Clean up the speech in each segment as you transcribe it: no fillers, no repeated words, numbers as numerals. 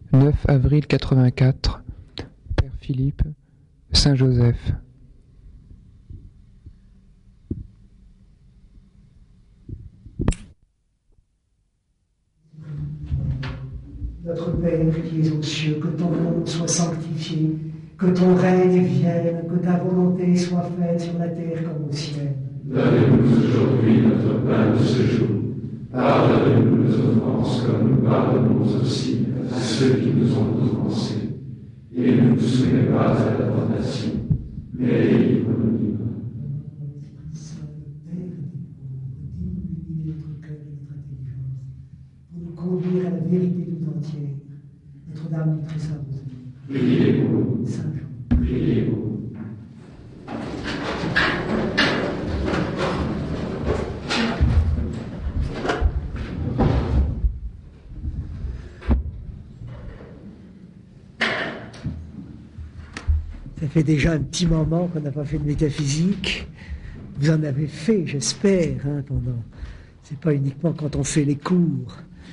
9 avril 84, Père Philippe, Saint-Joseph. Notre Père qui es aux cieux, que ton nom soit sanctifié, que ton règne vienne, que ta volonté soit faite sur la terre comme au ciel. Donne-nous aujourd'hui notre pain de ce jour. Pardonne-nous nos offenses comme nous pardonnons aussi à ceux qui nous ont offensés. Et ne nous soumets pas à la tentation, mais livre-nous du mal. Pour nous conduire à la vérité tout entière. Notre-Dame du Très Saint Rosaire. Priez pour nous. Saint Jean. Priez pour nous. Ça fait déjà un petit moment qu'on n'a pas fait de métaphysique. Vous en avez fait, j'espère, pendant. C'est pas uniquement quand on fait les cours.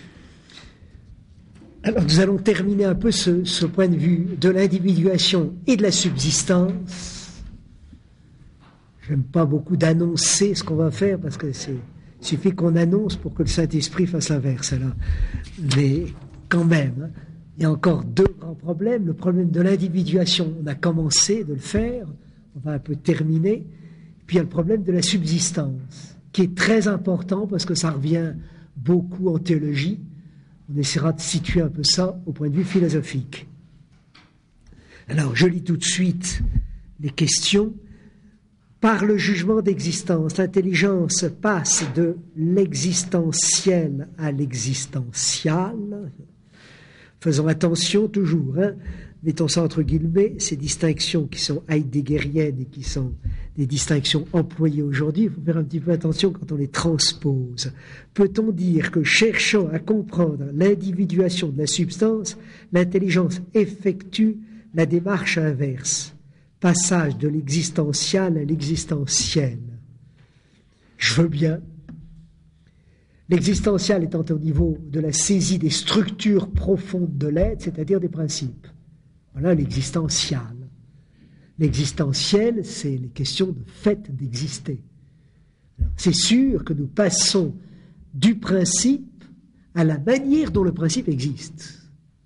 Alors nous allons terminer un peu ce point de vue de l'individuation et de la subsistance. J'aime pas beaucoup d'annoncer ce qu'on va faire parce que il suffit qu'on annonce pour que le Saint-Esprit fasse l'inverse. Là. Mais quand même, il y a encore deux grands problèmes. Le problème de l'individuation, on a commencé de le faire, on va un peu terminer. Puis il y a le problème de la subsistance, qui est très important parce que ça revient beaucoup en théologie. On essaiera de situer un peu ça au point de vue philosophique. Alors, je lis tout de suite les questions. Par le jugement d'existence, l'intelligence passe de l'existentiel à l'existential. Faisons attention toujours, mettons ça entre guillemets, ces distinctions qui sont heideggeriennes et qui sont des distinctions employées aujourd'hui, il faut faire un petit peu attention quand on les transpose. Peut-on dire que cherchant à comprendre l'individuation de la substance, l'intelligence effectue la démarche inverse, passage de l'existentiel à l'existentiel? Je veux bien. L'existentiel étant au niveau de la saisie des structures profondes de l'être, c'est-à-dire des principes. Voilà l'existentiel. L'existentiel, c'est les questions de fait d'exister. C'est sûr que nous passons du principe à la manière dont le principe existe.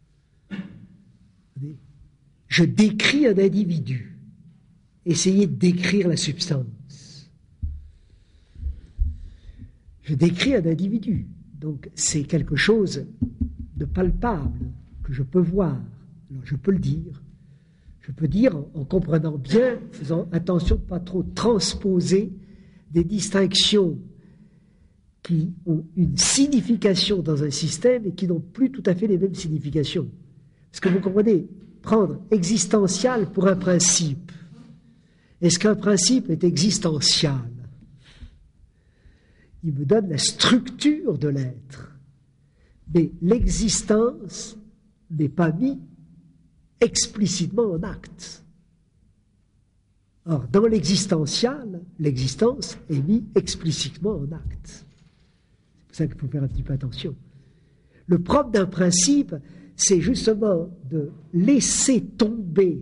Je décris un individu. Essayez de décrire la substance. Je décris un individu. Donc c'est quelque chose de palpable que je peux voir. Alors je peux le dire. Je peux dire en comprenant bien, faisant attention de ne pas trop transposer des distinctions qui ont une signification dans un système et qui n'ont plus tout à fait les mêmes significations. Parce que vous comprenez, prendre existentiel pour un principe. Est-ce qu'un principe est existentiel? Il me donne la structure de l'être. Mais l'existence n'est pas mise explicitement en acte. Or, dans l'existentiel, l'existence est mise explicitement en acte. C'est pour ça qu'il faut faire un petit peu attention. Le propre d'un principe, c'est justement de laisser tomber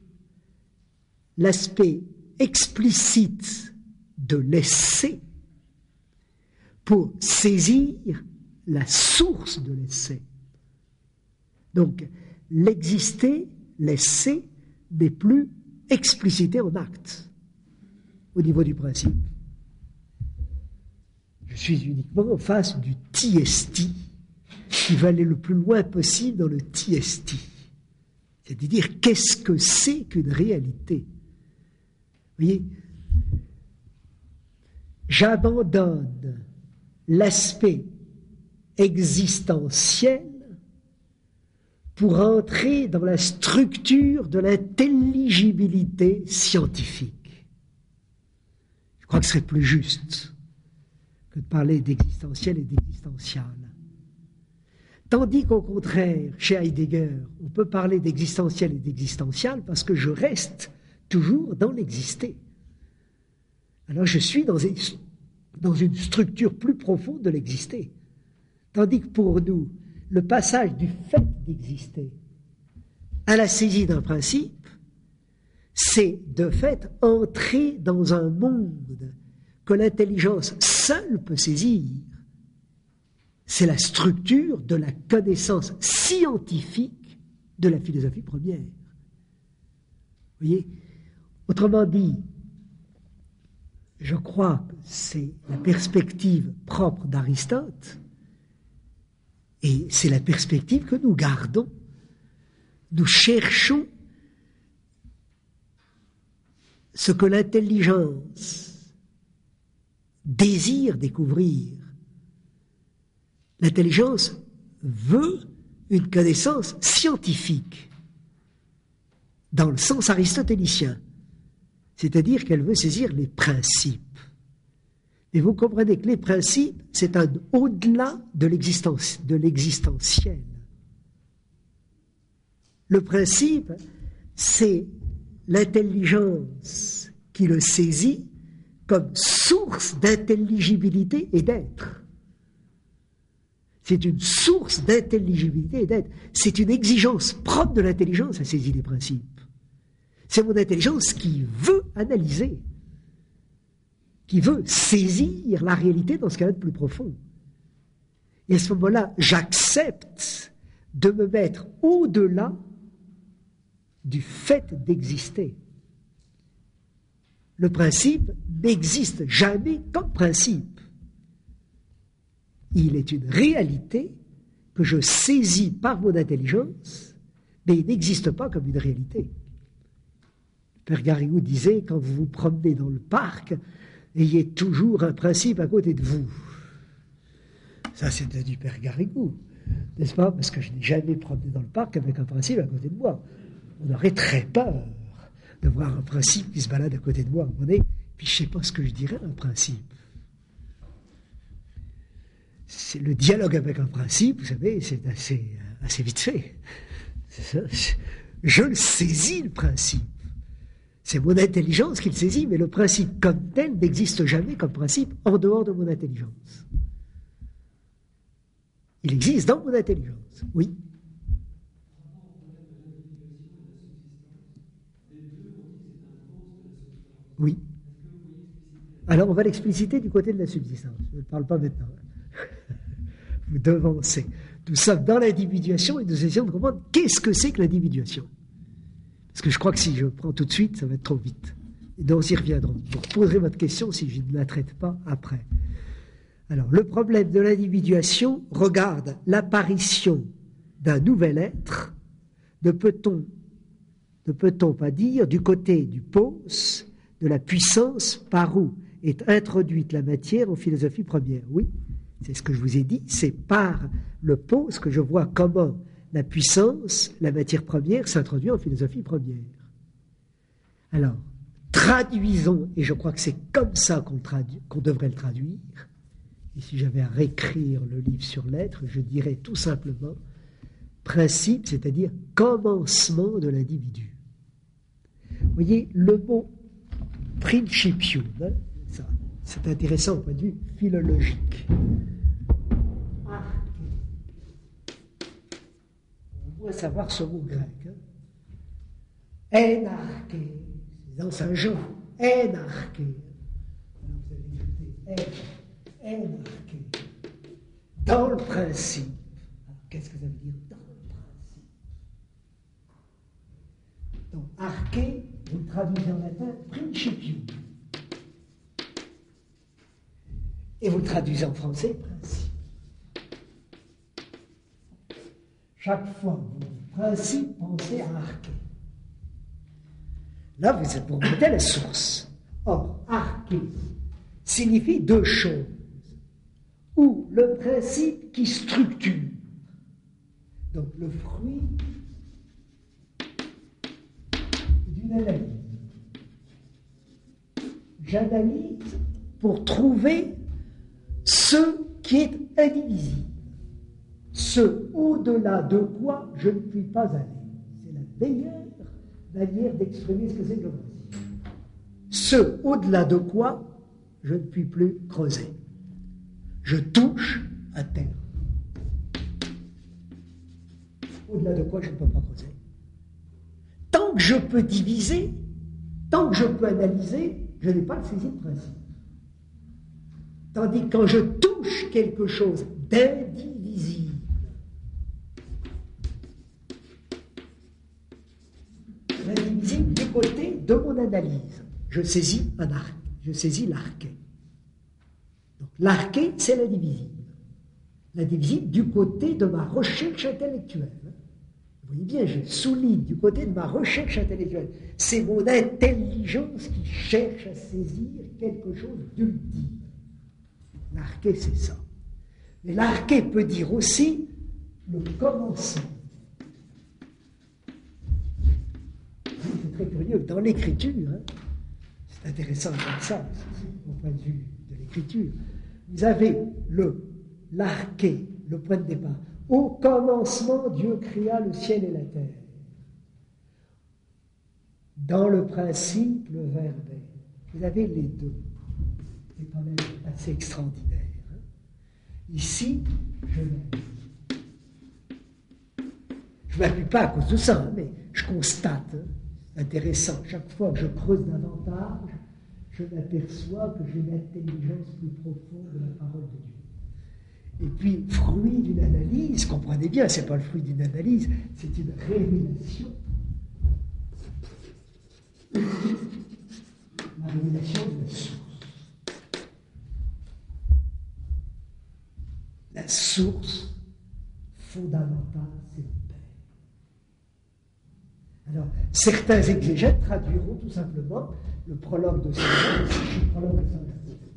l'aspect explicite de l'essai pour saisir la source de l'essai. Donc, l'exister, l'essai, n'est plus explicité en acte au niveau du principe. Je suis uniquement en face du tiesti qui va aller le plus loin possible dans le tiesti. C'est-à-dire, qu'est-ce que c'est qu'une réalité? Vous voyez, j'abandonne l'aspect existentiel pour entrer dans la structure de l'intelligibilité scientifique. Je crois que ce serait plus juste que de parler d'existentiel et d'existential. Tandis qu'au contraire, chez Heidegger, on peut parler d'existentiel et d'existential parce que je reste toujours dans l'exister. Alors je suis dans une structure plus profonde de l'exister. Tandis que pour nous, le passage du fait d'exister à la saisie d'un principe, c'est de fait entrer dans un monde que l'intelligence seule peut saisir. C'est la structure de la connaissance scientifique de la philosophie première. Vous voyez ? Autrement dit, je crois que c'est la perspective propre d'Aristote, et c'est la perspective que nous gardons. Nous cherchons ce que l'intelligence désire découvrir. L'intelligence veut une connaissance scientifique, dans le sens aristotélicien, c'est-à-dire qu'elle veut saisir les principes. Et vous comprenez que les principes, c'est un au-delà de l'existentiel. Le principe, c'est l'intelligence qui le saisit comme source d'intelligibilité et d'être. C'est une source d'intelligibilité et d'être. C'est une exigence propre de l'intelligence à saisir les principes. C'est mon intelligence qui veut analyser, qui veut saisir la réalité dans ce qu'elle a de plus profond. Et à ce moment-là, j'accepte de me mettre au-delà du fait d'exister. Le principe n'existe jamais comme principe. Il est une réalité que je saisis par mon intelligence, mais il n'existe pas comme une réalité. Père Garrigou disait, quand vous vous promenez dans le parc, ayez toujours un principe à côté de vous. Ça, c'est du Père Garrigou, n'est-ce pas? Parce que je n'ai jamais promené dans le parc avec un principe à côté de moi. On aurait très peur de voir un principe qui se balade à côté de moi. Puis je ne sais pas ce que je dirais, un principe. C'est le dialogue avec un principe, vous savez, c'est assez vite fait. C'est ça. Je le saisis, le principe. C'est mon intelligence qui le saisit, mais le principe comme tel n'existe jamais comme principe en dehors de mon intelligence. Il existe dans mon intelligence, oui. Oui. Alors on va l'expliciter du côté de la subsistance. Je ne parle pas maintenant. Vous devancez. Nous sommes dans l'individuation et nous essayons de comprendre qu'est-ce que c'est que l'individuation. Parce que je crois que si je prends tout de suite, ça va être trop vite. Et donc, nous y reviendrons. Vous reposerez votre question si je ne la traite pas après. Alors, le problème de l'individuation regarde l'apparition d'un nouvel être. Ne peut-on pas dire du côté du pos, de la puissance par où est introduite la matière en philosophie première? Oui, c'est ce que je vous ai dit. C'est par le pos que je vois comment la puissance, la matière première, s'introduit en philosophie première. Alors, traduisons, et je crois que c'est comme ça qu'on devrait le traduire, et si j'avais à réécrire le livre sur l'être, je dirais tout simplement principe, c'est-à-dire commencement de l'individu. Vous voyez, le mot principium, hein, ça, c'est intéressant au point de vue philologique. On doit savoir ce mot grec. Énarché, c'est dans Saint Jean, énarché. Alors vous allez écouter, énarché. Dans le principe. Alors, qu'est-ce que ça veut dire dans le principe? Donc, arché, vous le traduisez en latin, principium. Et vous le traduisez en français, principe. Chaque fois que vous principe, pensez à arché. Là, vous êtes pour remonter à la source. Or, arché signifie deux choses. Ou le principe qui structure. Donc, le fruit d'une analyse. J'analyse pour trouver ce qui est indivisible. Ce au-delà de quoi je ne puis pas aller. C'est la meilleure manière d'exprimer ce que c'est que le principe. Ce au-delà de quoi je ne puis plus creuser. Je touche à terre. Au-delà de quoi je ne peux pas creuser. Tant que je peux diviser, tant que je peux analyser, je n'ai pas le saisi de principe. Tandis que quand je touche quelque chose d'indivisible, l'indivisible du côté de mon analyse, je saisis un arc, je saisis l'arché. Donc l'arché, c'est l'indivisible. L'indivisible du côté de ma recherche intellectuelle. Vous voyez bien, je souligne du côté de ma recherche intellectuelle. C'est mon intelligence qui cherche à saisir quelque chose d'ultime. L'arché, c'est ça. Mais l'arché peut dire aussi le commencement. C'est très curieux. Dans l'écriture, c'est intéressant comme ça, au point de vue de l'écriture, vous avez l'arché, le point de départ. Au commencement, Dieu créa le ciel et la terre. Dans le principe, le verbe est. Vous avez les deux. C'est quand même assez extraordinaire. Ici, je ne m'appuie pas à cause de ça, mais je constate, intéressant, chaque fois que je creuse davantage, je m'aperçois que j'ai une intelligence plus profonde de la parole de Dieu. Et puis, fruit d'une analyse, comprenez bien, ce n'est pas le fruit d'une analyse, c'est une révélation. La révélation de la source. La source fondamentale, c'est le Père. Alors, certains exégètes traduiront tout simplement le prologue de Saint Jean, le prologue de Saint Jean.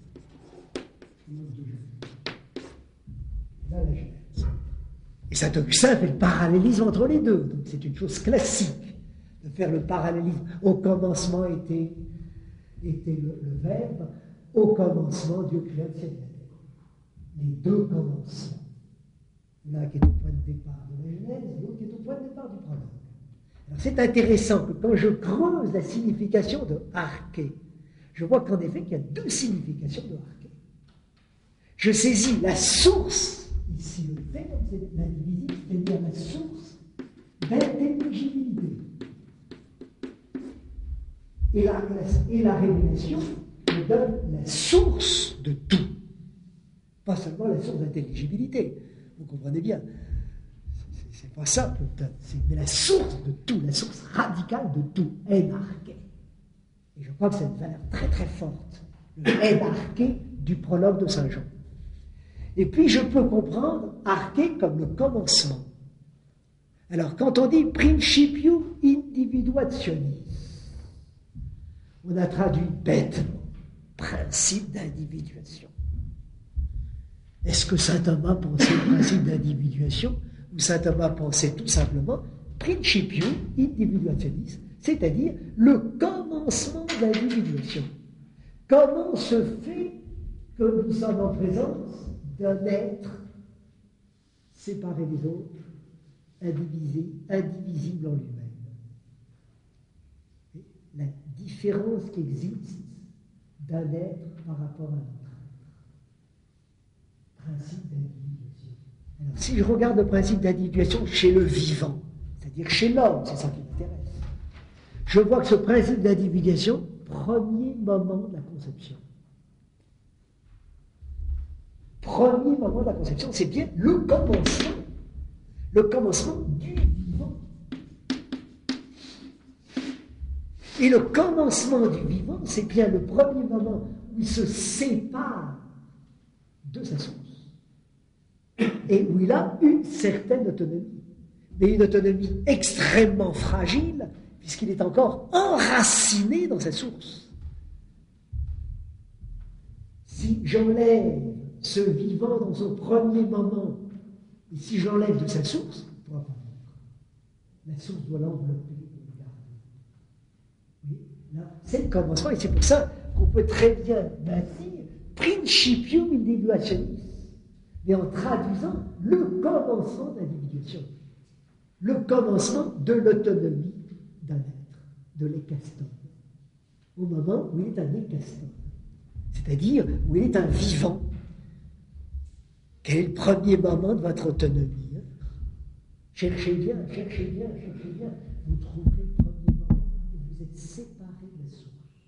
Là, la Genèse. Et saint Augustin fait le parallélisme entre les deux. Donc c'est une chose classique de faire le parallélisme. Au commencement était le Verbe, au commencement Dieu créa le ciel et la terre. Les deux commencements. L'un qui est au point de départ de la Genèse, l'autre qui est au point de départ du prologue. Alors c'est intéressant que quand je creuse la signification de arché, je vois qu'en effet qu'il y a deux significations de arché. Je saisis la source. Ici, le terme, c'est l'indivisible, c'est-à-dire la source d'intelligibilité. Et la révélation me donne la source de tout. Pas seulement la source d'intelligibilité. Vous comprenez bien. C'est pas ça, mais la source de tout, la source radicale de tout, énarché. Et je crois que c'est une valeur très très forte. Le énarché du prologue de Saint Jean. Et puis je peux comprendre arché comme le commencement. Alors quand on dit principium individuationis, on a traduit bêtement principe d'individuation. Est-ce que saint Thomas pensait le principe d'individuation ou saint Thomas pensait tout simplement principium individuationis, c'est-à-dire le commencement de l'individuation. Comment se fait que nous sommes en présence d'un être séparé des autres, indivisible en lui-même. La différence qui existe d'un être par rapport à un autre être. Principe d'individuation. Alors, si je regarde le principe d'individuation chez le vivant, c'est-à-dire chez l'homme, c'est ça qui m'intéresse, je vois que ce principe d'individuation, premier moment de la conception. Premier moment de la conception, c'est bien le commencement du vivant. Et le commencement du vivant, c'est bien le premier moment où il se sépare de sa source et où il a une certaine autonomie, mais une autonomie extrêmement fragile puisqu'il est encore enraciné dans sa source. Si j'enlève ce vivant dans son premier moment, et si j'enlève de sa source, il ne pourra pas vivre. La source doit l'envelopper et le garder. Oui, là, c'est le commencement, et c'est pour ça qu'on peut très bien maintenir principium individuationis, mais en traduisant le commencement d'individuation, le commencement de l'autonomie d'un être, de l'hécastone, au moment où il est un hécastone, c'est-à-dire où il est un vivant. Quel est le premier moment de votre autonomie? Cherchez bien, vous trouverez le premier moment où vous êtes séparés de la source.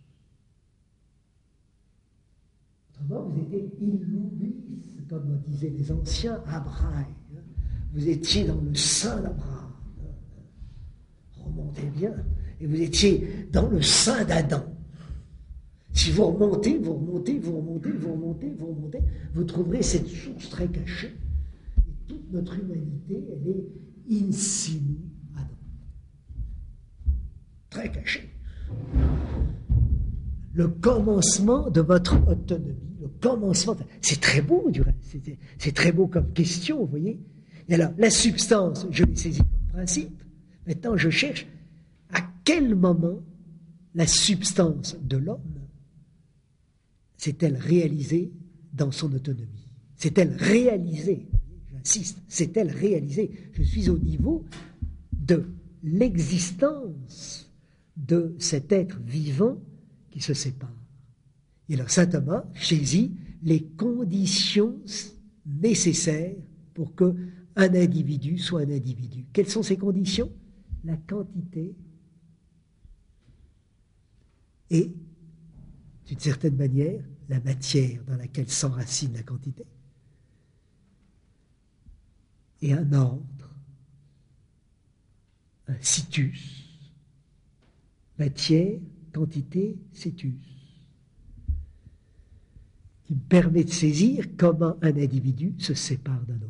Autrement, vous étiez illubis, comme disaient les anciens, Abraï. Vous étiez dans le sein d'Abraham. Remontez bien. Et vous étiez dans le sein d'Adam. Si vous remontez, vous trouverez cette source très cachée. Et toute notre humanité, elle est in sinu Adam. Très cachée. Le commencement de votre autonomie, le commencement, c'est très beau du reste, c'est très beau comme question, vous voyez. Et alors, la substance, je l'ai saisie comme principe. Maintenant, je cherche à quel moment la substance de l'homme s'est-elle réalisée dans son autonomie? S'est-elle réalisée? J'insiste, s'est-elle réalisée? Je suis au niveau de l'existence de cet être vivant qui se sépare. Et alors, saint Thomas saisit les conditions nécessaires pour que un individu soit un individu. Quelles sont ces conditions? La quantité et, d'une certaine manière, la matière dans laquelle s'enracine la quantité. Et un ordre, un situs. Matière, quantité, situs. Qui me permet de saisir comment un individu se sépare d'un autre.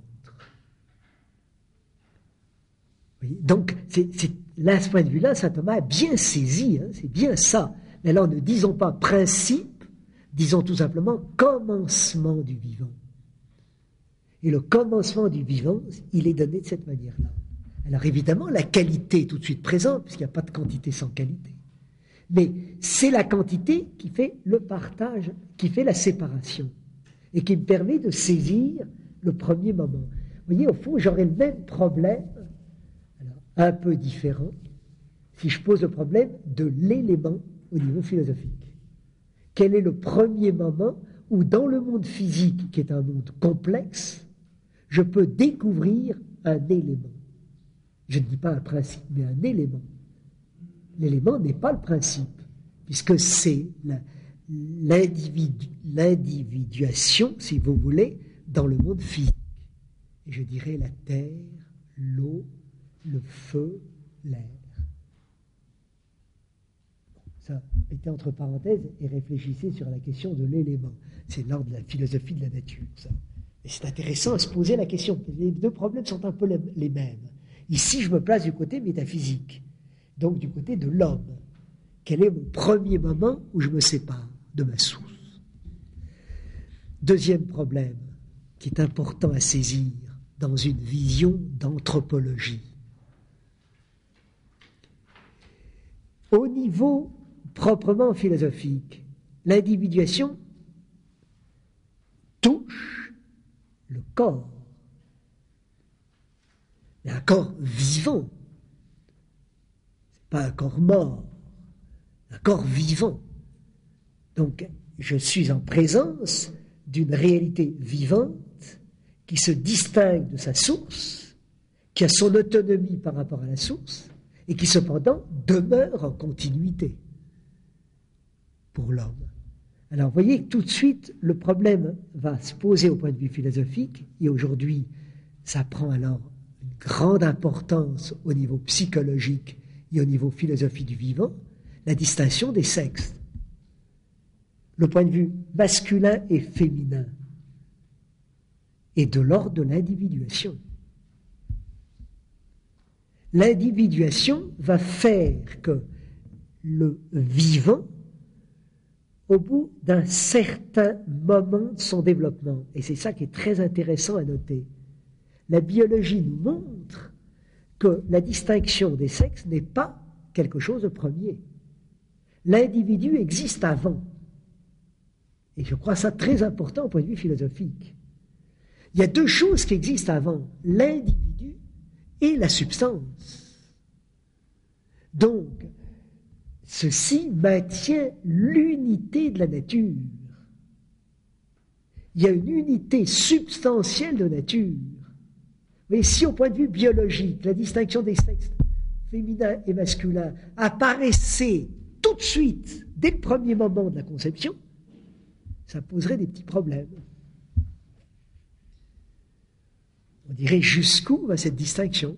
Donc, là, à ce point de vue-là, saint Thomas a bien saisi, c'est bien ça. Mais alors, ne disons pas principe, disons tout simplement commencement du vivant. Et le commencement du vivant, il est donné de cette manière-là. Alors évidemment, la qualité est tout de suite présente, puisqu'il n'y a pas de quantité sans qualité. Mais c'est la quantité qui fait le partage, qui fait la séparation, et qui me permet de saisir le premier moment. Vous voyez, au fond, j'aurais le même problème, alors, un peu différent, si je pose le problème de l'élément au niveau philosophique. Quel est le premier moment où, dans le monde physique, qui est un monde complexe, je peux découvrir un élément? Je ne dis pas un principe, mais un élément. L'élément n'est pas le principe, puisque c'est l'individuation, si vous voulez, dans le monde physique. Et je dirais la terre, l'eau, le feu, l'air. Ça, mettez entre parenthèses et réfléchissez sur la question de l'élément. C'est l'ordre de la philosophie de la nature, ça. Et c'est intéressant à se poser la question. Les deux problèmes sont un peu les mêmes. Ici, je me place du côté métaphysique, donc du côté de l'homme. Quel est mon premier moment où je me sépare de ma source? Deuxième problème, qui est important à saisir dans une vision d'anthropologie. Au niveau proprement philosophique, l'individuation touche le corps. Mais un corps vivant, c'est pas un corps mort, un corps vivant. Donc, je suis en présence d'une réalité vivante qui se distingue de sa source, qui a son autonomie par rapport à la source, et qui cependant demeure en continuité pour l'homme. Alors, vous voyez, tout de suite, le problème va se poser au point de vue philosophique, et aujourd'hui, ça prend alors une grande importance au niveau psychologique et au niveau philosophie du vivant, la distinction des sexes. Le point de vue masculin et féminin est de l'ordre de l'individuation. L'individuation va faire que le vivant, au bout d'un certain moment de son développement, et c'est ça qui est très intéressant à noter, la biologie nous montre que la distinction des sexes n'est pas quelque chose de premier. L'individu existe avant. Et je crois ça très important au point de vue philosophique. Il y a deux choses qui existent avant, l'individu et la substance. Donc, ceci maintient l'unité de la nature. Il y a une unité substantielle de nature. Mais si au point de vue biologique, la distinction des sexes féminin et masculin apparaissait tout de suite, dès le premier moment de la conception, ça poserait des petits problèmes. On dirait jusqu'où va cette distinction?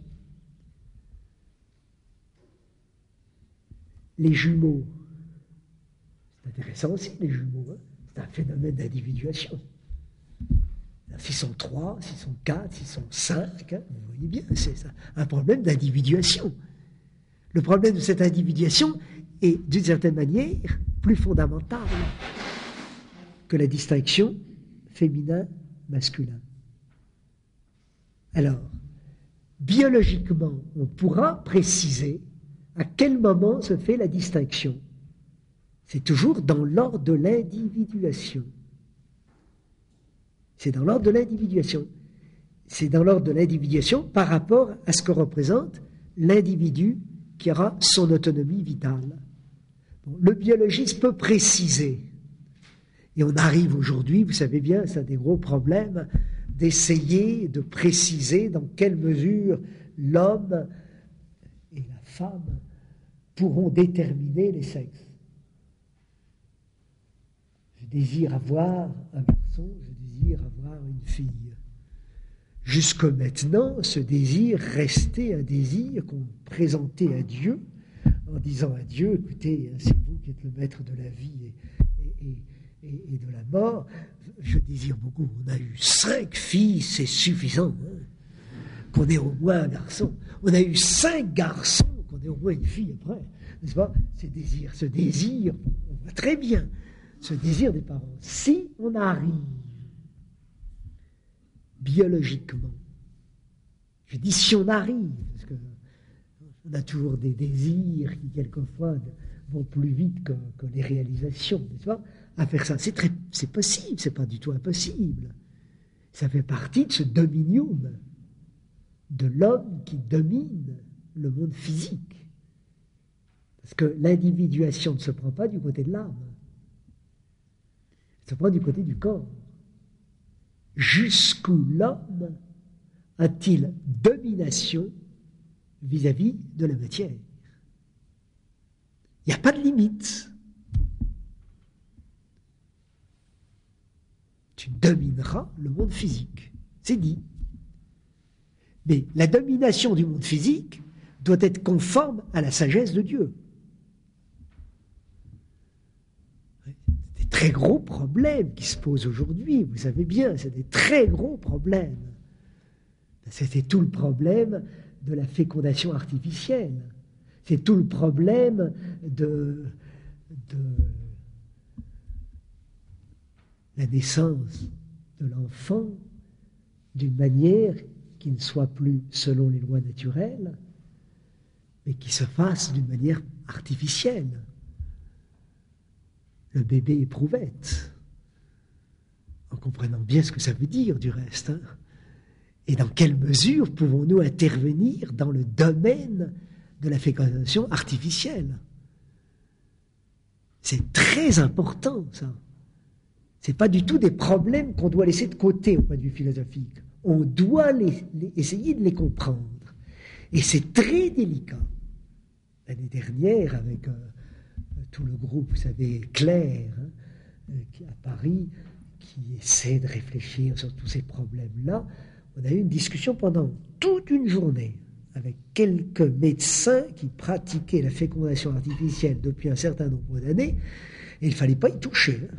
Les jumeaux, c'est intéressant aussi, les jumeaux, hein, c'est un phénomène d'individuation. S'ils sont 3, s'ils sont 4, s'ils sont 5, hein, vous voyez bien, c'est ça, un problème d'individuation. Le problème de cette individuation est, d'une certaine manière, plus fondamental que la distinction féminin-masculin. Alors, biologiquement, on pourra préciser à quel moment se fait la distinction. C'est toujours dans l'ordre de l'individuation. C'est dans l'ordre de l'individuation. C'est dans l'ordre de l'individuation par rapport à ce que représente l'individu qui aura son autonomie vitale. Bon, le biologiste peut préciser. Et on arrive aujourd'hui, vous savez bien, c'est un des gros problèmes, d'essayer de préciser dans quelle mesure l'homme et la femme pourront déterminer les sexes. Je désire avoir un garçon, je désire avoir une fille. Jusque maintenant, ce désir restait un désir qu'on présentait à Dieu, en disant à Dieu, écoutez, c'est vous qui êtes le maître de la vie et de la mort, je désire beaucoup. On a eu 5 filles, c'est suffisant, hein, qu'on ait au moins un garçon. On a eu 5 garçons, qu'on ait au moins une fille après, n'est-ce pas? Ce désir, on voit très bien ce désir des parents. Si on arrive biologiquement, je dis si on arrive, parce qu'on a toujours des désirs qui quelquefois vont plus vite que les réalisations, n'est-ce pas? À faire ça, c'est possible, c'est pas du tout impossible. Ça fait partie de ce dominium de l'homme qui domine le monde physique. Parce que l'individuation ne se prend pas du côté de l'âme, elle se prend du côté du corps. Jusqu'où l'homme a-t-il domination vis-à-vis de la matière? Il n'y a pas de limite. Tu domineras le monde physique, c'est dit. Mais la domination du monde physique doit être conforme à la sagesse de Dieu. Des très gros problèmes qui se posent aujourd'hui, vous savez bien, c'est des très gros problèmes. C'était tout le problème de la fécondation artificielle. C'est tout le problème de la naissance de l'enfant d'une manière qui ne soit plus selon les lois naturelles, mais qui se fasse d'une manière artificielle. Le bébé éprouvette, en comprenant bien ce que ça veut dire du reste. Hein. Et dans quelle mesure pouvons-nous intervenir dans le domaine de la fécondation artificielle? C'est très important, ça. Ce n'est pas du tout des problèmes qu'on doit laisser de côté au point de vue philosophique. On doit essayer de les comprendre. Et c'est très délicat. L'année dernière, avec tout le groupe, vous savez, Claire, à Paris, qui essaie de réfléchir sur tous ces problèmes-là, on a eu une discussion pendant toute une journée avec quelques médecins qui pratiquaient la fécondation artificielle depuis un certain nombre d'années, et il ne fallait pas y toucher. Hein.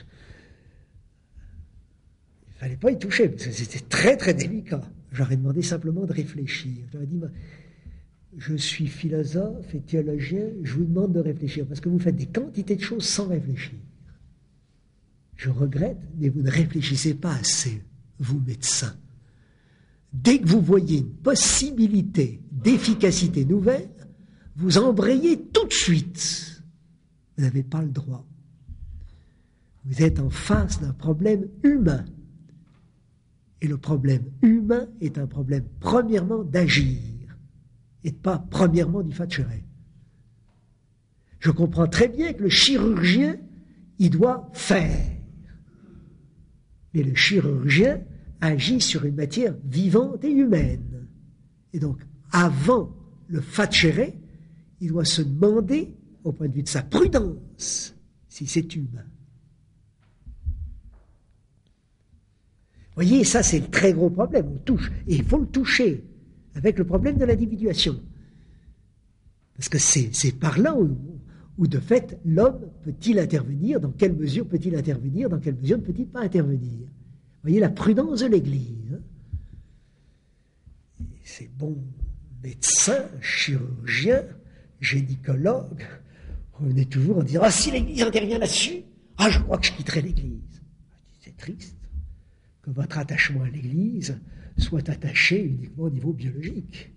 Il ne fallait pas y toucher, parce que c'était très très délicat. J'aurais demandé simplement de réfléchir. J'aurais dit, je suis philosophe et théologien, je vous demande de réfléchir, parce que vous faites des quantités de choses sans réfléchir. Je regrette, mais vous ne réfléchissez pas assez, vous médecins. Dès que vous voyez une possibilité d'efficacité nouvelle, vous embrayez tout de suite. Vous n'avez pas le droit. Vous êtes en face d'un problème humain. Et le problème humain est un problème, premièrement, d'agir, et pas, premièrement, d'y facturer. Je comprends très bien que le chirurgien, il doit faire. Mais le chirurgien agit sur une matière vivante et humaine. Et donc, avant le facere, il doit se demander, au point de vue de sa prudence, si c'est humain. Vous voyez, ça c'est le très gros problème, on touche, et il faut le toucher, avec le problème de l'individuation. Parce que c'est par là où de fait, l'homme peut-il intervenir, dans quelle mesure peut-il intervenir, dans quelle mesure ne peut-il pas intervenir. Vous voyez la prudence de l'Église. Ces bons médecins, chirurgiens, gynécologues, revenaient toujours en disant « Ah, si l'Église intervient là-dessus, ah, je crois que je quitterai l'Église. » C'est triste que votre attachement à l'Église soit attaché uniquement au niveau biologique.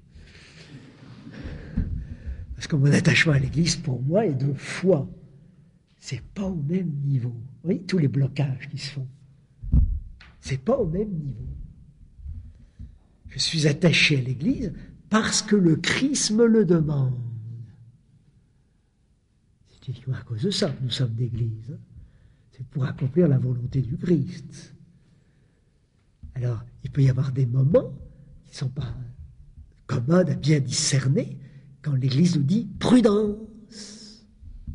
Parce que mon attachement à l'Église, pour moi, est de foi. C'est pas au même niveau. Vous voyez, tous les blocages qui se font. C'est pas au même niveau. Je suis attaché à l'Église parce que le Christ me le demande. C'est uniquement à cause de ça que nous sommes d'Église. C'est pour accomplir la volonté du Christ. Alors, il peut y avoir des moments qui ne sont pas commodes à bien discerner quand l'Église nous dit « prudence ».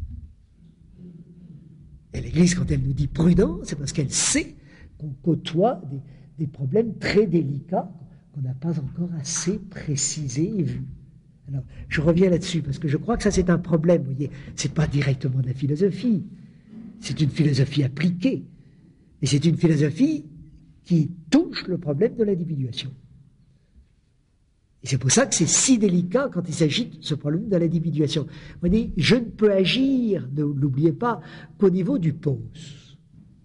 Et l'Église, quand elle nous dit « prudence », c'est parce qu'elle sait qu'on côtoie des problèmes très délicats qu'on n'a pas encore assez précisés et vus. Alors, je reviens là-dessus, parce que je crois que ça c'est un problème, vous voyez, c'est pas directement de la philosophie, c'est une philosophie appliquée, et c'est une philosophie qui touche le problème de l'individuation. Et c'est pour ça que c'est si délicat quand il s'agit de ce problème de l'individuation. Vous voyez, je ne peux agir, ne l'oubliez pas, qu'au niveau du pos.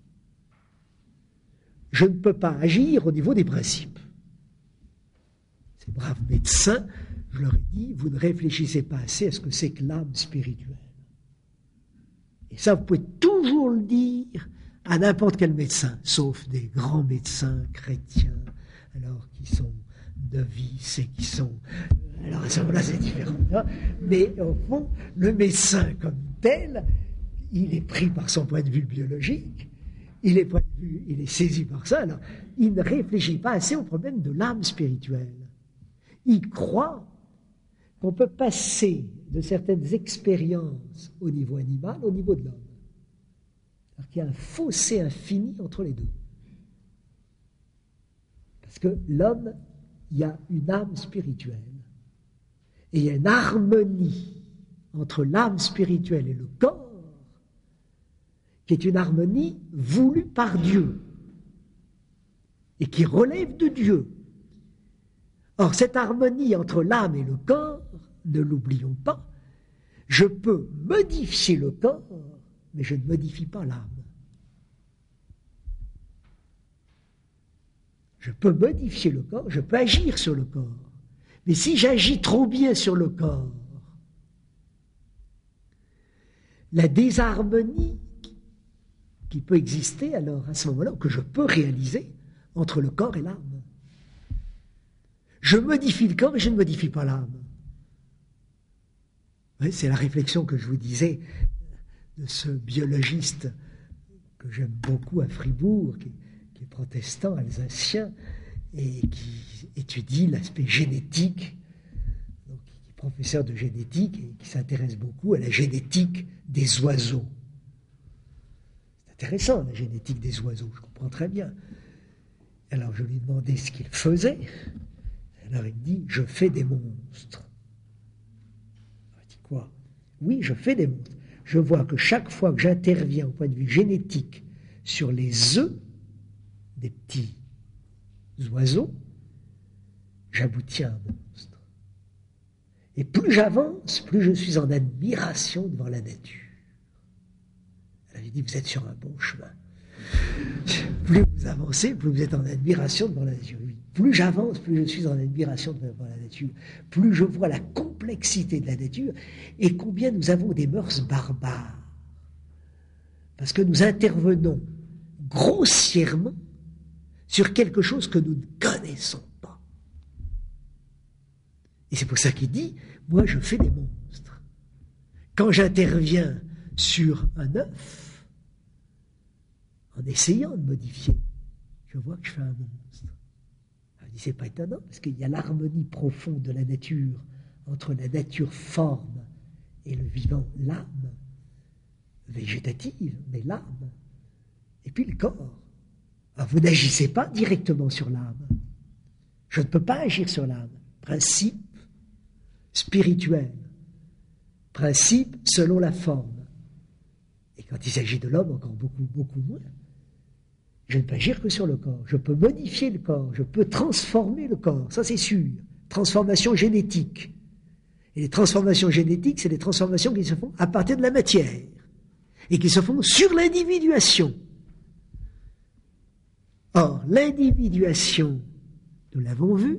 Je ne peux pas agir au niveau des principes. Ces braves médecins, je leur ai dit, vous ne réfléchissez pas assez à ce que c'est que l'âme spirituelle. Et ça, vous pouvez toujours le dire à n'importe quel médecin, sauf des grands médecins chrétiens, alors qui sont novices et qui sont... Alors à ce moment-là, c'est différent. Hein, mais au fond, le médecin comme tel, il est pris par son point de vue biologique, il est saisi par ça, alors il ne réfléchit pas assez au problème de l'âme spirituelle. Il croit qu'on peut passer de certaines expériences au niveau animal au niveau de l'homme. Alors qu'il y a un fossé infini entre les deux. Parce que l'homme, il y a une âme spirituelle. Et il y a une harmonie entre l'âme spirituelle et le corps, qui est une harmonie voulue par Dieu et qui relève de Dieu. Or, cette harmonie entre l'âme et le corps, ne l'oublions pas, je peux modifier le corps, mais je ne modifie pas l'âme. Je peux modifier le corps, je peux agir sur le corps. Mais si j'agis trop bien sur le corps, la désharmonie qui peut exister alors à ce moment-là, que je peux réaliser entre le corps et l'âme. Je modifie le corps et je ne modifie pas l'âme. Oui, c'est la réflexion que je vous disais de ce biologiste que j'aime beaucoup à Fribourg, qui est protestant, alsacien, et qui étudie l'aspect génétique, donc qui est professeur de génétique et qui s'intéresse beaucoup à la génétique des oiseaux. C'est intéressant, la génétique des oiseaux, je comprends très bien. Alors je lui ai demandé ce qu'il faisait. Alors il me dit, je fais des monstres. Je dis quoi? Oui, je fais des monstres. Je vois que chaque fois que j'interviens au point de vue génétique sur les œufs des petits oiseaux, j'aboutis à un monstre. Et plus j'avance, plus je suis en admiration devant la nature. Alors il dit, vous êtes sur un bon chemin. Plus vous avancez, plus vous êtes en admiration devant la nature. Plus j'avance, plus je suis en admiration devant la nature. Plus je vois la complexité de la nature et combien nous avons des mœurs barbares. Parce que nous intervenons grossièrement sur quelque chose que nous ne connaissons pas. Et c'est pour ça qu'il dit, moi je fais des monstres. Quand j'interviens sur un œuf, en essayant de modifier, je vois que je fais un monstre. C'est pas étonnant, parce qu'il y a l'harmonie profonde de la nature entre la nature forme et le vivant, l'âme végétative, mais l'âme, et puis le corps. Alors vous n'agissez pas directement sur l'âme. Je ne peux pas agir sur l'âme. Principe spirituel, principe selon la forme. Et quand il s'agit de l'homme, encore beaucoup, beaucoup moins. Je ne peux agir que sur le corps. Je peux modifier le corps. Je peux transformer le corps. Ça, c'est sûr. Transformation génétique. Et les transformations génétiques, c'est des transformations qui se font à partir de la matière. Et qui se font sur l'individuation. Or, l'individuation, nous l'avons vu,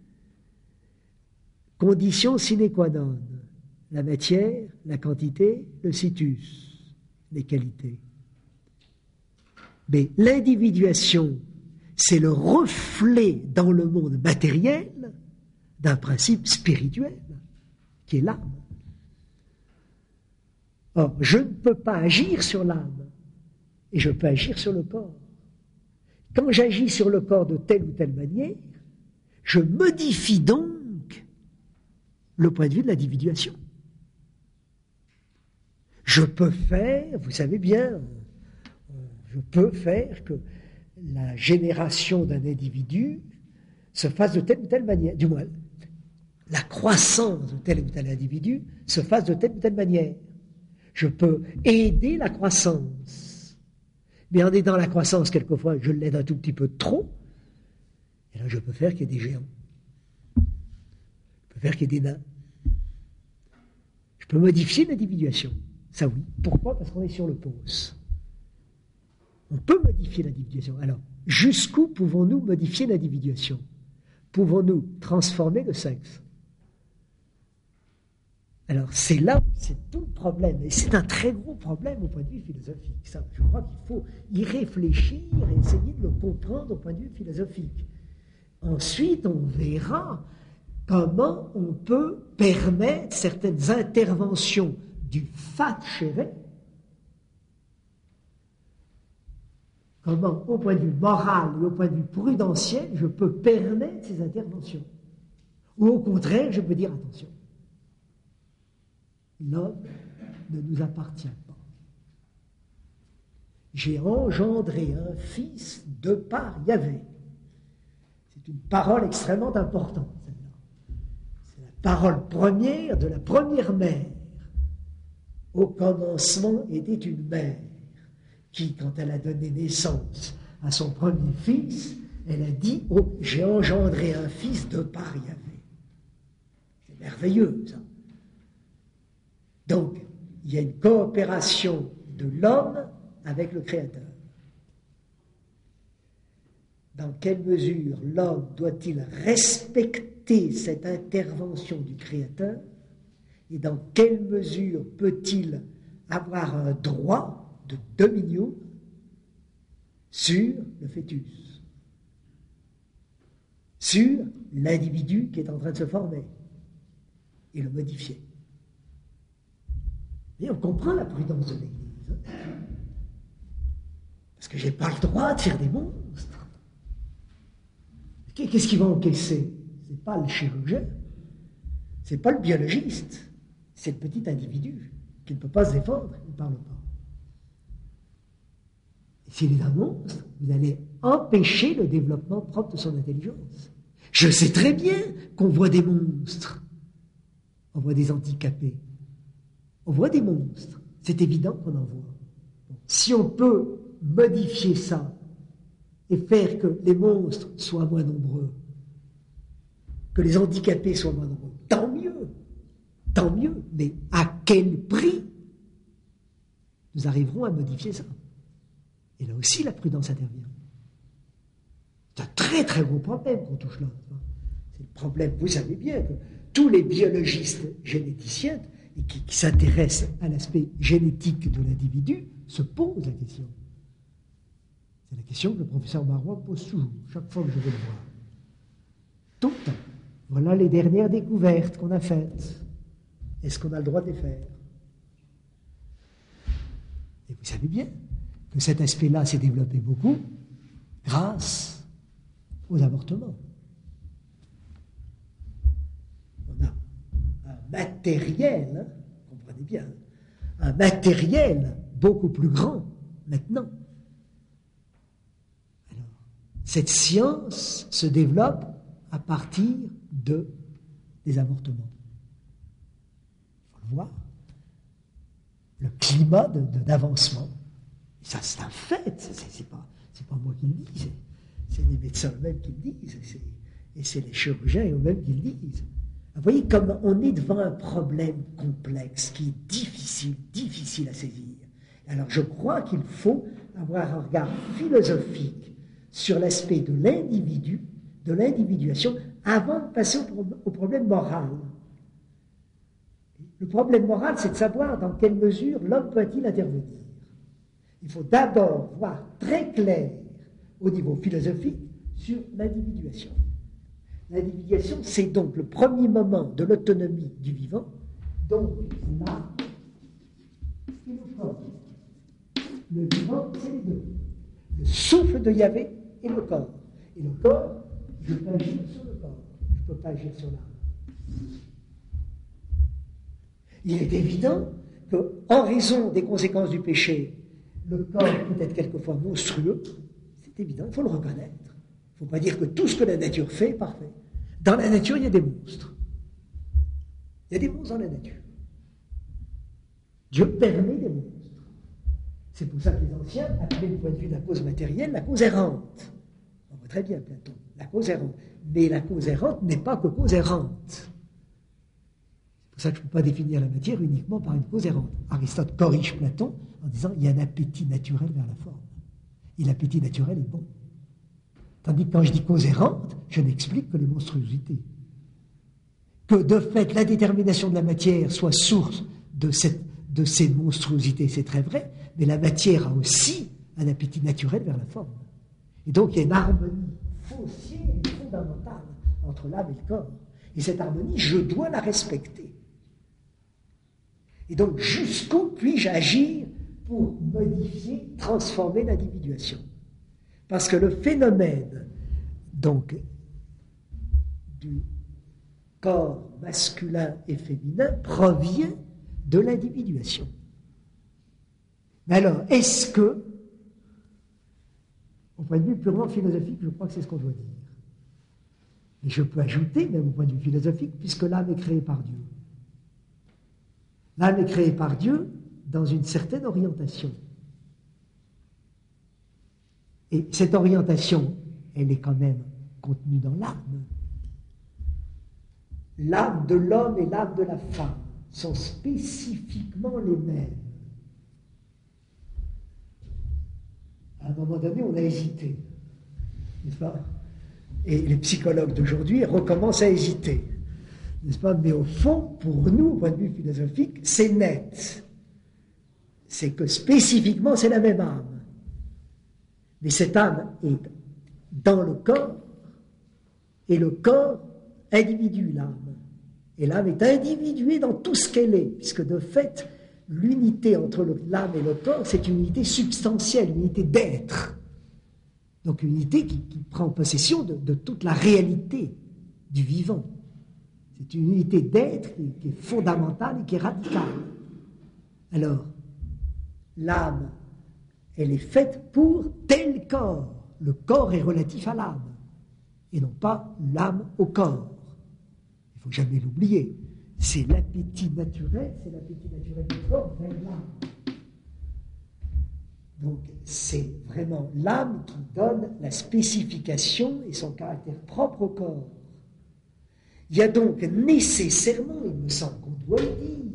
condition sine qua non. La matière, la quantité, le situs, les qualités. Mais l'individuation, c'est le reflet dans le monde matériel d'un principe spirituel, qui est l'âme. Or, je ne peux pas agir sur l'âme, et je peux agir sur le corps. Quand j'agis sur le corps de telle ou telle manière, je modifie donc le point de vue de l'individuation. Je peux faire, vous savez bien, je peux faire que la génération d'un individu se fasse de telle ou telle manière, du moins, la croissance de tel ou tel individu se fasse de telle ou telle manière. Je peux aider la croissance. Mais en aidant la croissance, quelquefois, je l'aide un tout petit peu trop, et là, je peux faire qu'il y ait des géants. Je peux faire qu'il y ait des nains. Je peux modifier l'individuation. Ça oui. Pourquoi? Parce qu'on est sur le pouce. On peut modifier l'individuation. Alors, jusqu'où pouvons-nous modifier l'individuation? Pouvons-nous transformer le sexe? Alors, c'est là où c'est tout le problème. Et c'est un très gros problème au point de vue philosophique. Ça, je crois qu'il faut y réfléchir et essayer de le comprendre au point de vue philosophique. Ensuite, on verra comment on peut permettre certaines interventions du fat chéré. Comment, au point de vue moral et au point de vue prudentiel, je peux permettre ces interventions. Ou au contraire, je peux dire attention. L'homme ne nous appartient pas. J'ai engendré un fils de par Yahvé. C'est une parole extrêmement importante, celle-là. C'est la parole première de la première mère. Au commencement était une mère qui, quand elle a donné naissance à son premier fils, elle a dit « j'ai engendré un fils de par Yahvé ». C'est merveilleux, ça. Donc, il y a une coopération de l'homme avec le Créateur. Dans quelle mesure l'homme doit-il respecter cette intervention du Créateur et dans quelle mesure peut-il avoir un droit de dominion sur le fœtus, sur l'individu qui est en train de se former et le modifier. Et on comprend la prudence de l'Église. Parce que je n'ai pas le droit de faire des monstres. Qu'est-ce qui va encaisser? Ce n'est pas le chirurgien, ce n'est pas le biologiste, c'est le petit individu qui ne peut pas se défendre, il ne parle pas. Et s'il est un monstre, vous allez empêcher le développement propre de son intelligence. Je sais très bien qu'on voit des monstres, on voit des handicapés. On voit des monstres, c'est évident qu'on en voit. Si on peut modifier ça et faire que les monstres soient moins nombreux, que les handicapés soient moins nombreux, tant mieux, mais à quel prix nous arriverons à modifier ça? Et là aussi, la prudence intervient. C'est un très très gros problème qu'on touche là. C'est le problème, vous savez bien, que tous les biologistes généticiens et qui s'intéressent à l'aspect génétique de l'individu, se posent la question. C'est la question que le professeur Marois pose toujours, chaque fois que je vais le voir. Tout le temps. Voilà les dernières découvertes qu'on a faites. Est-ce qu'on a le droit de les faire? Et vous savez bien que cet aspect-là s'est développé beaucoup grâce aux avortements. On a un matériel, comprenez bien, un matériel beaucoup plus grand maintenant. Alors, cette science se développe à partir des avortements. Il faut le voir. Le climat d'avancement. Ça, c'est un fait. C'est pas moi qui le dis. C'est les médecins eux-mêmes qui le disent. Et c'est les chirurgiens eux-mêmes qui le disent. Vous voyez comme on est devant un problème complexe qui est difficile à saisir. Alors je crois qu'il faut avoir un regard philosophique sur l'aspect de l'individu, de l'individuation, avant de passer au problème moral. Le problème moral, c'est de savoir dans quelle mesure l'homme peut-il intervenir. Il faut d'abord voir très clair au niveau philosophique sur l'individuation. L'individuation, c'est donc le premier moment de l'autonomie du vivant, donc l'âme et le corps. Le vivant, c'est les deux. Le souffle de Yahvé et le corps. Et le corps, je peux agir sur le corps, je ne peux pas agir sur l'âme. Il est évident qu'en raison des conséquences du péché, le corps peut être quelquefois monstrueux. C'est évident, il faut le reconnaître. Il ne faut pas dire que tout ce que la nature fait est parfait. Dans la nature, il y a des monstres. Il y a des monstres dans la nature. Dieu permet des monstres. C'est pour ça que les anciens appelaient du point de vue de la cause matérielle la cause errante. On voit très bien Platon, la cause errante. Mais la cause errante n'est pas que cause errante. C'est pour ça que je ne peux pas définir la matière uniquement par une cause errante. Aristote corrige Platon en disant il y a un appétit naturel vers la forme. Et l'appétit naturel est bon. Tandis que quand je dis cause errante, je n'explique que les monstruosités. Que de fait, la détermination de la matière soit source de ces monstruosités, c'est très vrai, mais la matière a aussi un appétit naturel vers la forme. Et donc il y a une harmonie foncière et fondamentale entre l'âme et le corps. Et cette harmonie, je dois la respecter. Et donc jusqu'où puis-je agir pour modifier, transformer l'individuation? Parce que le phénomène, donc, du corps masculin et féminin provient de l'individuation. Mais alors, est-ce que, au point de vue purement philosophique, je crois que c'est ce qu'on doit dire. Et je peux ajouter, même au point de vue philosophique, puisque l'âme est créée par Dieu. L'âme est créée par Dieu dans une certaine orientation. Et cette orientation, elle est quand même contenue dans l'âme. L'âme de l'homme et l'âme de la femme sont spécifiquement les mêmes. À un moment donné, on a hésité, n'est-ce pas? Et les psychologues d'aujourd'hui recommencent à hésiter, n'est-ce pas? Mais au fond, pour nous, au point de vue philosophique, c'est net. C'est que spécifiquement, c'est la même âme. Mais cette âme est dans le corps, et le corps individue l'âme. Et l'âme est individuée dans tout ce qu'elle est, puisque de fait, l'unité entre l'âme et le corps, c'est une unité substantielle, une unité d'être. Donc une unité qui prend possession de toute la réalité du vivant. C'est une unité d'être qui est fondamentale et qui est radicale. Alors, l'âme, elle est faite pour tel corps. Le corps est relatif à l'âme, et non pas l'âme au corps. Il ne faut jamais l'oublier. C'est l'appétit naturel du corps vers l'âme. Donc c'est vraiment l'âme qui donne la spécification et son caractère propre au corps. Il y a donc nécessairement, il me semble qu'on doit le dire,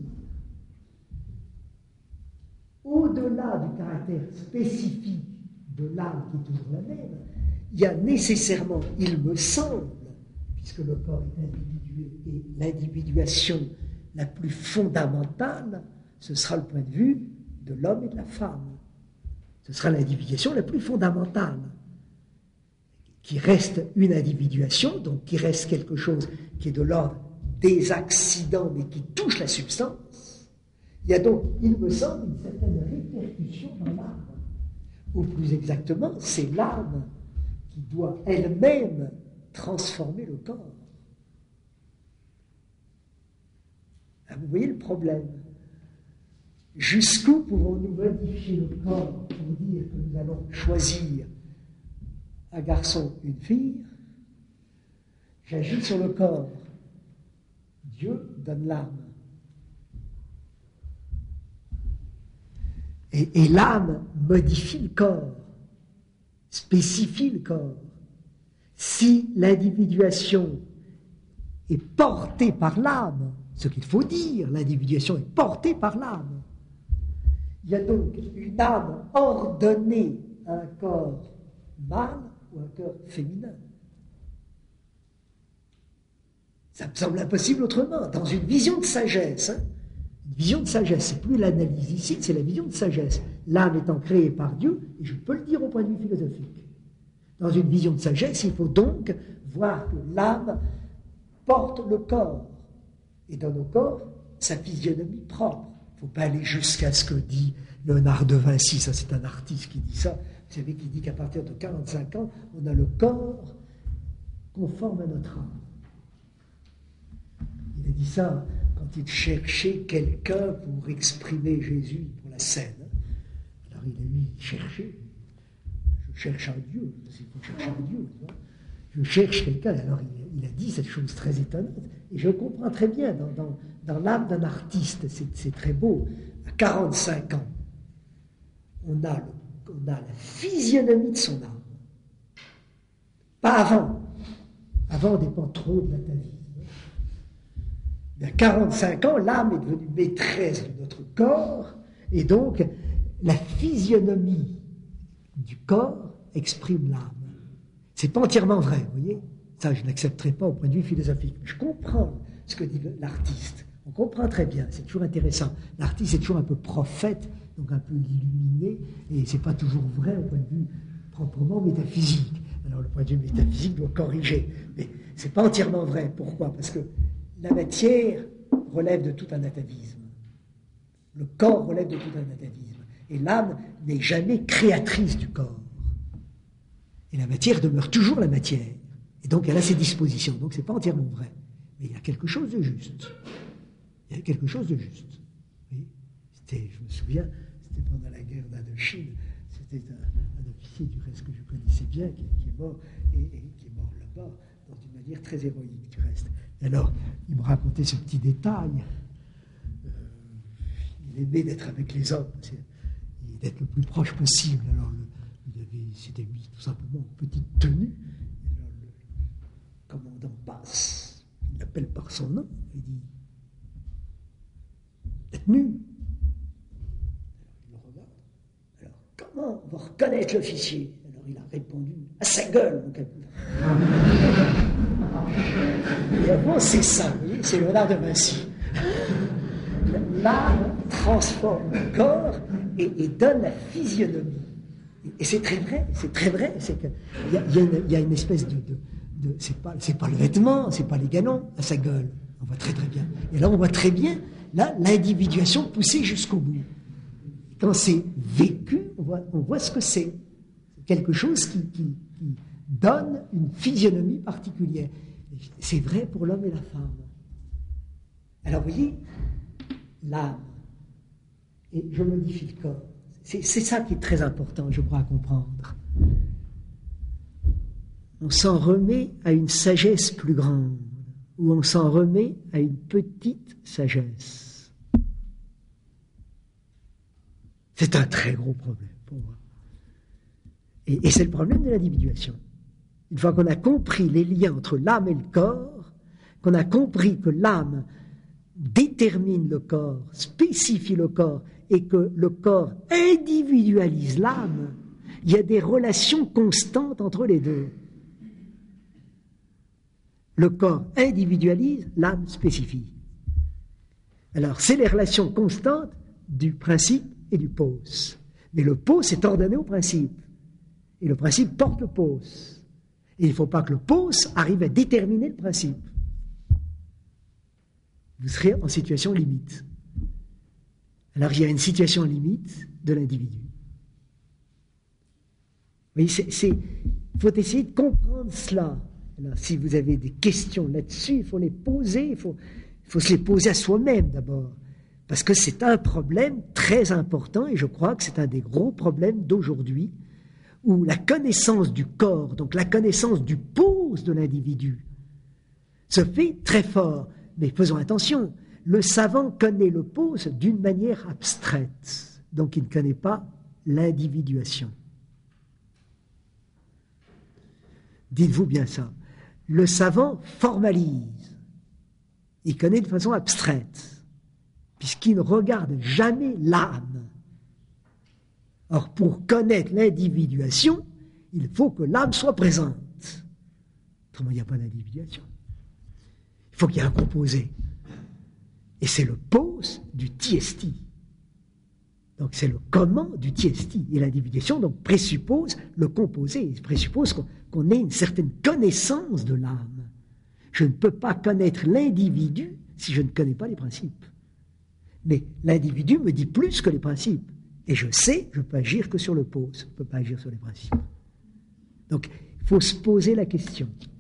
au-delà du caractère spécifique de l'âme qui est toujours la même, il y a nécessairement, il me semble, puisque le corps est individué et l'individuation la plus fondamentale, ce sera le point de vue de l'homme et de la femme. Ce sera l'individuation la plus fondamentale, qui reste une individuation, donc qui reste quelque chose qui est de l'ordre des accidents, mais qui touche la substance. Il y a donc, il me semble, une certaine répercussion dans l'âme. Ou plus exactement, c'est l'âme qui doit elle-même transformer le corps. Vous voyez le problème. Jusqu'où pouvons-nous modifier le corps pour dire que nous allons choisir un garçon, une fille? J'agis sur le corps. Dieu donne l'âme. Et l'âme modifie le corps, spécifie le corps. Si l'individuation est portée par l'âme, ce qu'il faut dire, l'individuation est portée par l'âme. Il y a donc une âme ordonnée à un corps mâle ou un corps féminin. Ça me semble impossible autrement, dans une vision de sagesse. Une vision de sagesse, c'est plus l'analyse ici, c'est la vision de sagesse. L'âme étant créée par Dieu, et je peux le dire au point de vue philosophique. Dans une vision de sagesse, il faut donc voir que l'âme porte le corps, et donne au corps sa physionomie propre. Il ne faut pas aller jusqu'à ce que dit Léonard de Vinci, ça c'est un artiste qui dit ça, vous savez, qui dit qu'à partir de 45 ans, on a le corps conforme à notre âme. Il a dit ça quand il cherchait quelqu'un pour exprimer Jésus pour la scène. Alors il a cherché. Je cherche un Dieu, il faut chercher un Dieu. Tu vois. Je cherche quelqu'un. Alors il a dit cette chose très étonnante. Et je comprends très bien, dans l'âme d'un artiste, c'est très beau. À 45 ans, on a la physionomie de son âme. Pas avant. Avant, on dépend trop de l'atavisme. Mais à 45 ans, l'âme est devenue maîtresse de notre corps, et donc la physionomie du corps exprime l'âme. C'est pas entièrement vrai, vous voyez. Ça, je n'accepterai pas au point de vue philosophique. Je comprends ce que dit l'artiste. On comprend très bien, c'est toujours intéressant. L'artiste est toujours un peu prophète, donc un peu illuminé, et c'est pas toujours vrai au point de vue proprement métaphysique. Alors le point de vue métaphysique doit corriger, mais c'est pas entièrement vrai. Pourquoi? Parce que la matière relève de tout un atavisme. Le corps relève de tout un atavisme. Et l'âme n'est jamais créatrice du corps. Et la matière demeure toujours la matière. Et donc elle a ses dispositions. Donc c'est pas entièrement vrai. Mais il y a quelque chose de juste. Il y a quelque chose de juste. Oui. Je me souviens, c'était pendant la guerre d'Indochine, c'était un officier du reste que je connaissais bien, qui est mort, et qui est mort là-bas, dans une manière très héroïque du reste. Et alors, il me racontait ce petit détail. Il aimait d'être avec les hommes, et d'être le plus proche possible. Alors, il s'était mis tout simplement en petite tenue. Et alors, le commandant passe, il l'appelle par son nom, il dit « D'être nu ». Alors, il le regarde. Alors, comment on va reconnaître l'officier? Alors, il a répondu « À sa gueule, mon capitaine ». Et avant, c'est ça, vous voyez, c'est Léonard de Vinci. L'âme transforme le corps et donne la physionomie. Et c'est très vrai, c'est très vrai. Il y a une espèce de c'est pas le vêtement, c'est pas les galons, à sa gueule. On voit très très bien. Et là, on voit très bien l'individuation poussée jusqu'au bout. Quand c'est vécu, on voit ce que c'est. C'est quelque chose qui donne une physionomie particulière. C'est vrai pour l'homme et la femme. Alors, vous voyez, l'âme, et je modifie le corps. C'est ça qui est très important, je crois, à comprendre. On s'en remet à une sagesse plus grande, ou on s'en remet à une petite sagesse. C'est un très gros problème pour moi. Et c'est le problème de l'individuation. Une fois qu'on a compris les liens entre l'âme et le corps, qu'on a compris que l'âme détermine le corps, spécifie le corps, et que le corps individualise l'âme, il y a des relations constantes entre les deux. Le corps individualise, l'âme spécifie. Alors, c'est les relations constantes du principe et du pos. Mais le pos est ordonné au principe. Et le principe porte le pos. Et il ne faut pas que le pos arrive à déterminer le principe. Vous serez en situation limite. Alors il y a une situation limite de l'individu. Oui, il faut essayer de comprendre cela. Alors, si vous avez des questions là-dessus, il faut les poser, il faut se les poser à soi-même d'abord. Parce que c'est un problème très important, et je crois que c'est un des gros problèmes d'aujourd'hui, où la connaissance du corps, donc la connaissance du pose de l'individu, se fait très fort. Mais faisons attention, le savant connaît le pose d'une manière abstraite, donc il ne connaît pas l'individuation. Dites-vous bien ça. Le savant formalise, il connaît de façon abstraite, puisqu'il ne regarde jamais l'âme. Or, pour connaître l'individuation, il faut que l'âme soit présente. Autrement, il n'y a pas d'individuation. Il faut qu'il y ait un composé. Et c'est le pos du tiesti. Donc, c'est le comment du tiesti. Et l'individuation, donc, présuppose le composé. Il présuppose qu'on ait une certaine connaissance de l'âme. Je ne peux pas connaître l'individu si je ne connais pas les principes. Mais l'individu me dit plus que les principes. Et je sais, je ne peux agir que sur le pose, je ne peux pas agir sur les principes. Donc, il faut se poser la question.